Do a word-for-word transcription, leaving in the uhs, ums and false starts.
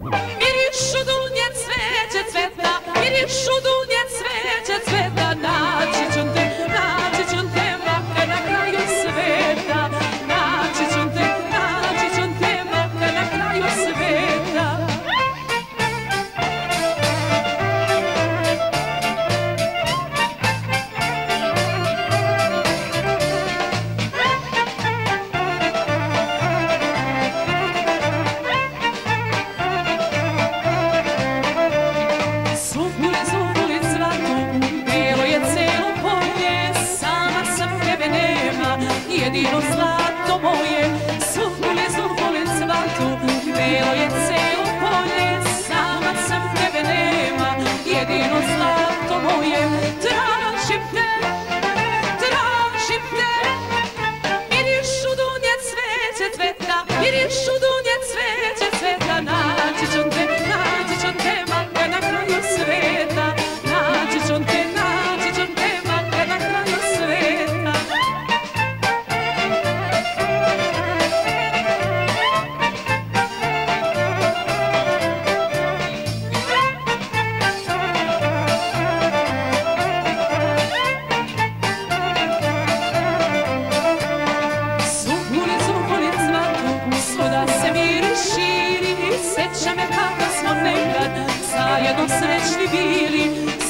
Mirišu dunje cveće cveta, mirišu dunje cveće cveta, naći ću te, naći ću te makar na kraju sveta, naći ću te, naći ću te makar na kraju sveta. Jedino zlato moje, zuvule, zuvule cvatu, belo je celo polje, sama sam tebe nema. Jedino zlato moje, tražim te, tražim te. Mirišu dunje cveće cveta, mirišu dunje cveće cveta, naći ću te, naći ću te makar na kraju sveta, naći ću te, naći ću te makar na kraju sveta. Sjeća me kako smo nekad zajedno srećni bili.